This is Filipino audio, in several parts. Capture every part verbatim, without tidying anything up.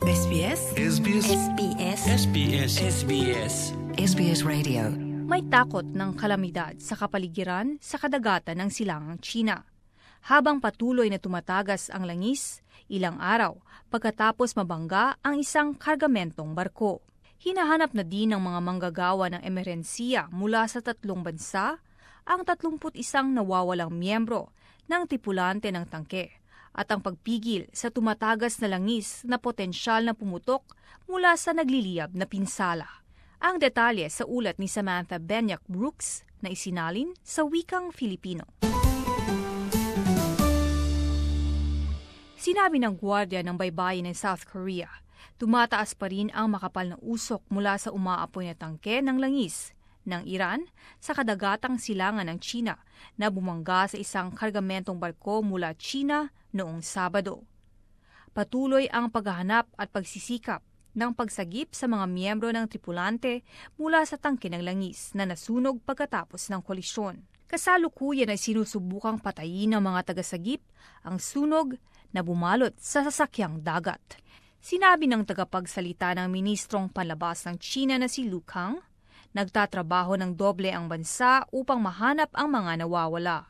S B S S B S S B S S B S S B S S B S Radio. May takot ng kalamidad sa kapaligiran sa kadagatan ng silangang China. Habang patuloy na tumatagas ang langis, ilang araw pagkatapos mabangga ang isang kargamentong barko. Hinahanap na din ng mga manggagawa ng emerhensiya mula sa tatlong bansa ang tatlumput isang nawawalang miyembro ng tripulante ng tangke at ang pagpigil sa tumatagas na langis na potensyal na pumutok mula sa nagliliyab na pinsala. Ang detalye sa ulat ni Samantha Benyak Brooks na isinalin sa wikang Filipino. Sinabi ng gwardiya ng baybayin ng South Korea, tumataas pa rin ang makapal na usok mula sa umaapoy na tangke ng langis ng Iran sa kadagatang silangan ng China na bumangga sa isang kargamentong barko mula China noong Sabado. Patuloy ang paghahanap at pagsisikap ng pagsagip sa mga miyembro ng tripulante mula sa tangke ng langis na nasunog pagkatapos ng kolisyon. Kasalukuyan ay sinusubukang patayin ng mga tagasagip ang sunog na bumalot sa sasakyang dagat. Sinabi ng tagapagsalita ng Ministrong Panlabas ng China na si Lu Kang, nagtatrabaho ng doble ang bansa upang mahanap ang mga nawawala.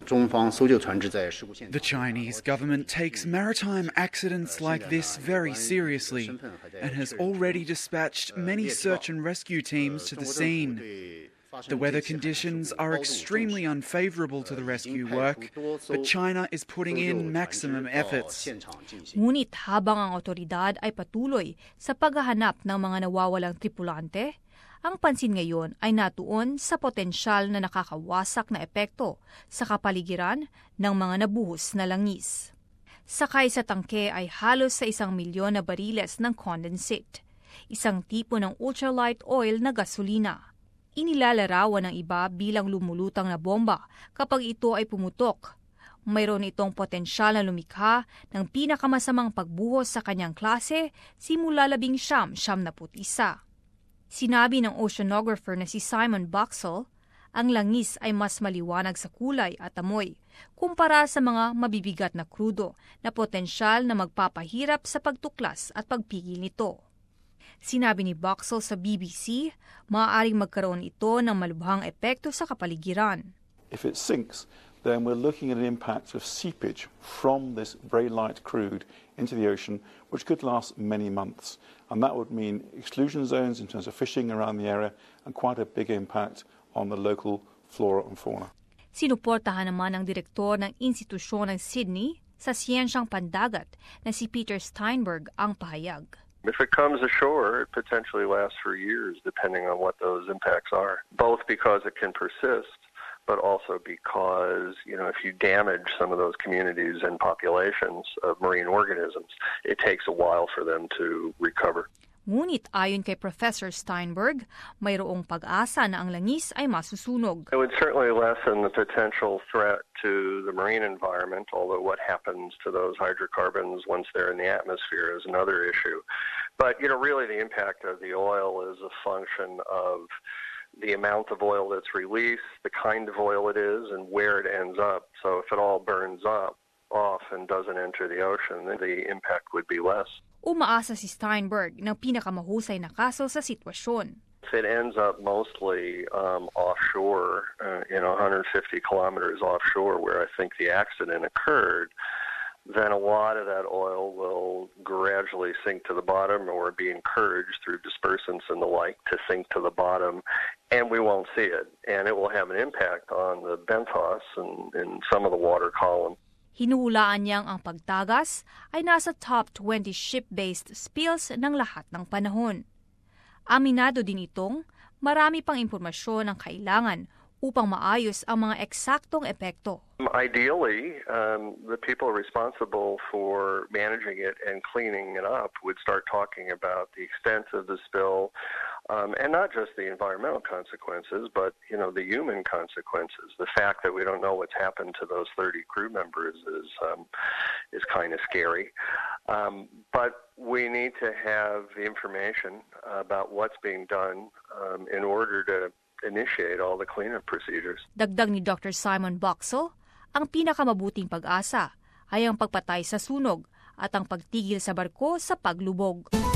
The Chinese government takes maritime accidents like this very seriously and has already dispatched many search and rescue teams to the scene. The weather conditions are extremely unfavorable to the rescue work, but China is putting in maximum efforts. Ngunit habang ang otoridad ay patuloy sa paghahanap ng mga nawawalang tripulante, ang pansin ngayon ay natuon sa potensyal na nakakawasak na epekto sa kapaligiran ng mga nabuhos na langis. Sakay sa tangke ay halos sa isang milyon na bariles ng condensate, isang tipo ng ultralight oil na gasolina. Inilalarawan ng iba bilang lumulutang na bomba kapag ito ay pumutok. Mayroon itong potensyal na lumikha ng pinakamasamang pagbuhos sa kanyang klase simula labing siyam siyam na put isa. Sinabi ng oceanographer na si Simon Boxall, ang langis ay mas maliwanag sa kulay at amoy kumpara sa mga mabibigat na krudo na potensyal na magpapahirap sa pagtuklas at pagpigil nito. Sinabi ni Boxall sa B B C, maaaring magkaroon ito ng malubhang epekto sa kapaligiran. If it sinks, then we're looking at an impact of seepage from this very light crude into the ocean, which could last many months. And that would mean exclusion zones in terms of fishing around the area and quite a big impact on the local flora and fauna. Sinuportahan naman ng direktor ng institusyon ng Sydney sa siyensyang pandagat na si Peter Steinberg ang pahayag. If it comes ashore, it potentially lasts for years, depending on what those impacts are, both because it can persist, but also because, you know, if you damage some of those communities and populations of marine organisms, it takes a while for them to recover. Ngunit ayon kay Professor Steinberg, mayroong pag-asa na ang langis ay masusunog. It would certainly lessen the potential threat to the marine environment, although what happens to those hydrocarbons once they're in the atmosphere is another issue. But, you know, really the impact of the oil is a function of the amount of oil that's released, the kind of oil it is, and where it ends up. So if it all burns up off and doesn't enter the ocean, then the impact would be less. Umaasa si Steinberg ng pinakamahusay na kaso sa sitwasyon. If it ends up mostly um, offshore, uh, you know, one hundred fifty kilometers offshore where I think the accident occurred, then a lot of that oil will gradually sink to the bottom or be encouraged through dispersants and the like to sink to the bottom, and we won't see it. And it will have an impact on the benthos and, and some of the water column. Hinuhulaan niyang ang pagtagas ay nasa top twenty ship-based spills ng lahat ng panahon. Aminado din itong marami pang impormasyon ang kailangan upang maayos ang mga eksaktong epekto. Ideally, um, the people responsible for managing it and cleaning it up would start talking about the extent of the spill, um, and not just the environmental consequences, but you know the human consequences. The fact that we don't know what's happened to those thirty crew members is um, is kind of scary. Um, but we need to have the information about what's being done um, in order to initiate all the cleanup procedures. Dagdag ni Doctor Simon Boxall, ang pinakamabuting pag-asa ay ang pagpatay sa sunog at ang pagtigil sa barko sa paglubog.